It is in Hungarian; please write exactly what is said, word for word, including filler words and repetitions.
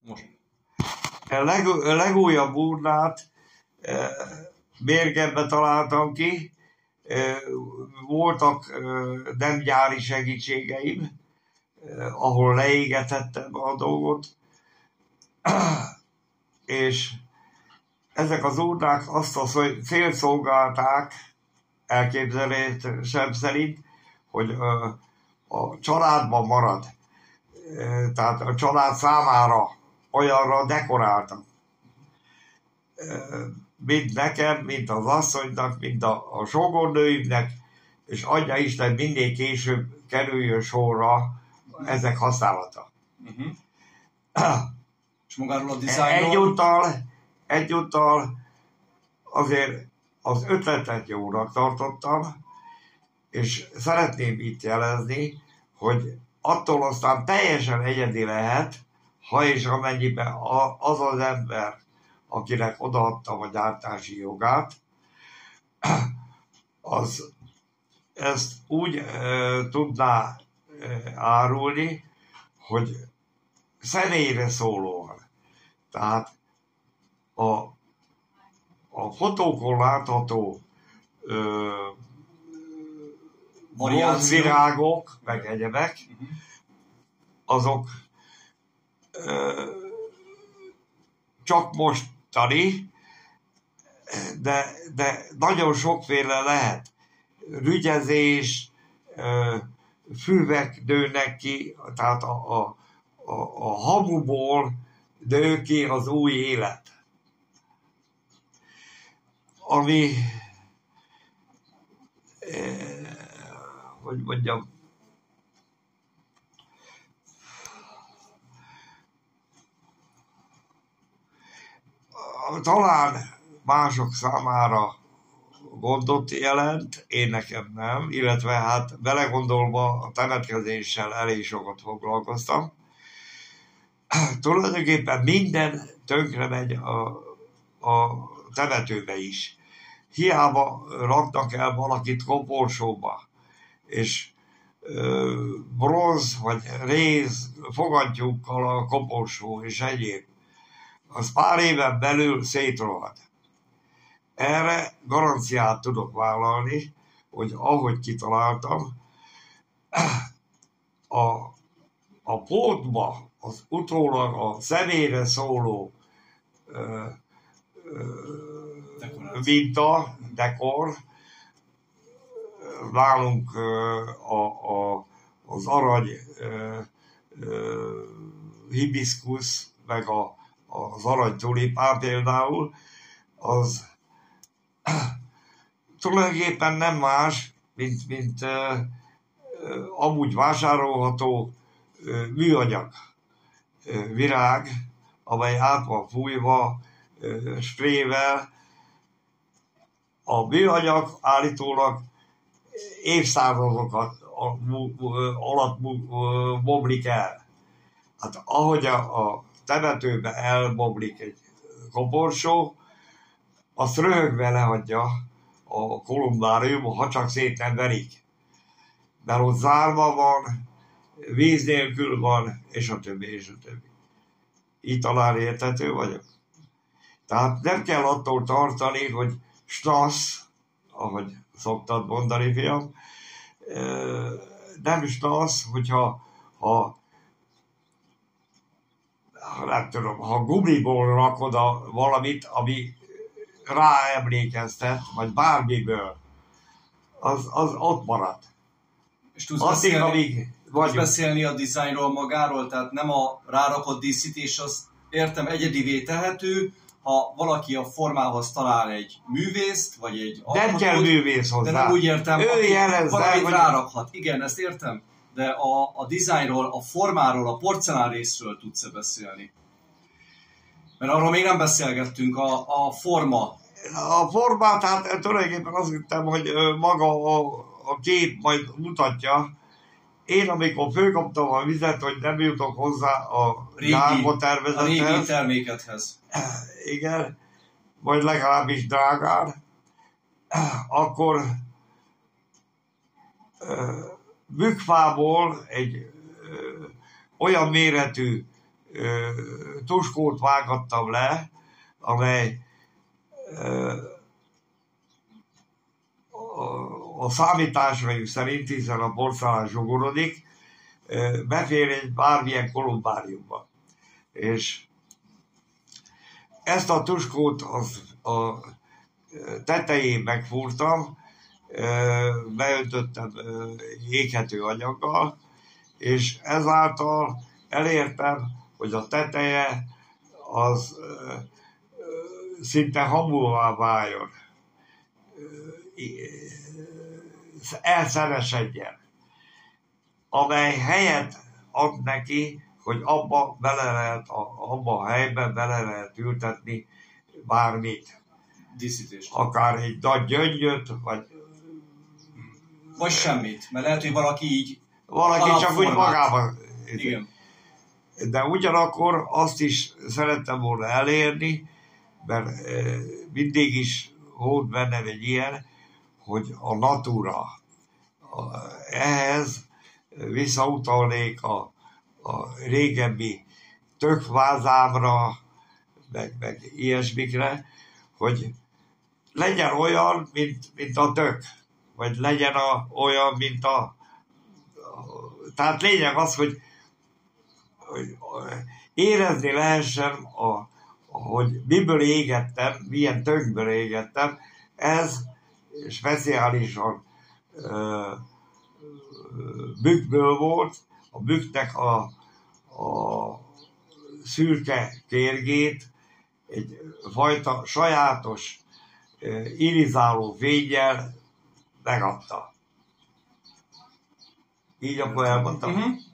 Most. A leg, legújabb urnát e, Mérgetbe találtam ki, e, voltak e, nem gyári segítségeim, e, ahol leégetettem a dolgot, és ezek az urnák azt a célt szolgálták, elképzelésem szerint, hogy a, a családban marad. Tehát a család számára olyanra dekoráltam. Mint nekem, mint az asszonynak, mint a, a sógornőimnek, és adja Isten mindig később kerüljön sorra ezek használata. Uh-huh. És magáról a dizájnról? Egyúttal, egyúttal azért az ötletet jónak tartottam, és szeretném itt jelezni, hogy attól aztán teljesen egyedi lehet, ha és amennyiben az az ember, akinek odaadtam a gyártási jogát, az ezt úgy e, tudná e, árulni, hogy személyre szólóan. Tehát a, a fotókon látható bronzvirágok, meg egyebek, uh-huh. azok ö, csak mostani, de, de nagyon sokféle lehet. Rügyezés, ö, füvek nőnek ki, tehát a, a, a, a hamuból nő ki az új élet. Ami hogy mondjam, talán mások számára gondot jelent, én nekem nem, illetve hát belegondolva a temetkezéssel elég sokat foglalkoztam. Tulajdonképpen minden tönkre megy a, a temetőbe is. Hiába raknak el valakit koporsóba, és ö, bronz vagy réz fogantyúkkal a koporsó és egyéb, az pár éven belül szétrohad. Erre garanciát tudok vállalni, hogy ahogy kitaláltam, a, a pótba az utólag a személyre szóló ö, ö, minta, dekor, nálunk a, a, az arany hibiszkusz, meg a, az arany tulipán például, az tulajdonképpen nem más, mint, mint uh, amúgy vásárolható uh, műanyag uh, virág, amely át van fújva uh, sprével. A műanyag állítólag évszázadokat alatt bomlik el. Hát ahogy a, a temetőbe elbomlik egy koporsó, azt röhögve lehagyja a kolumnárium, ha csak szét nem verik. Mert ott zárva van, víz nélkül van, és a többi, és a többi. Így talán érthető vagyok. Tehát nem kell attól tartani, hogy snasz, ahogy szoktad mondani, fiam, nem snasz, hogyha ha, nem tudom, ha gumiból rakod a valamit, ami ráemlékeztet, vagy bármiből, az, az ott marad. És tudsz beszélni, amíg tudsz beszélni a dizájnról magáról, tehát nem a rárakott díszítés, az értem egyedivé tehető, ha valaki a formához talál egy művészt, vagy egy alkotót, nem kell művész hozzá. De nem úgy értem, ő aki valamit hogy... rárakhat. Igen, ezt értem. De a, a dizájnról, a formáról, a porcelán részről tudsz-e beszélni? Mert arról még nem beszélgettünk, a, a forma. A formát, hát tulajdonképpen azt hittem, hogy maga a, a kép majd mutatja. Én, amikor fölkaptam a vizet, hogy nem jutok hozzá a gyárba tervezethez. A régi termékethez. Igen, vagy legalábbis drágán. Akkor bükkfából egy ö, olyan méretű ö, tuskót vágattam le, amely ö, a, a számításaim szerint, hiszen a porcelán zsugorodik, ö, befér egy bármilyen kolumbáriumba. És ezt a tuskót az, a tetején megfúrtam, beöntöttem éghető anyaggal, és ezáltal elértem, hogy a teteje az szinte hamuvá váljon, elszenesedjen, amely helyet ad neki, hogy abba bele lehet, abba a helyben bele lehet ültetni bármit. Díszítést. Akár egy nagy gyöngyöt, vagy... Vagy semmit, mert lehet, hogy valaki így... Valaki csak úgy magában... Igen. De ugyanakkor azt is szerettem volna elérni, mert mindig is volt bennem egy ilyen, hogy a natura. Ehhez visszautalnék a, a régebbi tökvázámra, meg, meg ilyesmikre, hogy legyen olyan, mint, mint a tök, vagy legyen a, olyan, mint a, a... Tehát lényeg az, hogy, hogy érezni lehessen, a, hogy miből égettem, milyen tökből égettem. Ez speciálisan ö, bükkből volt, a bükknek a, a szürke kérgét egy fajta sajátos irizáló fénnyel megadta. Így akkor elmondtam. Uh-huh.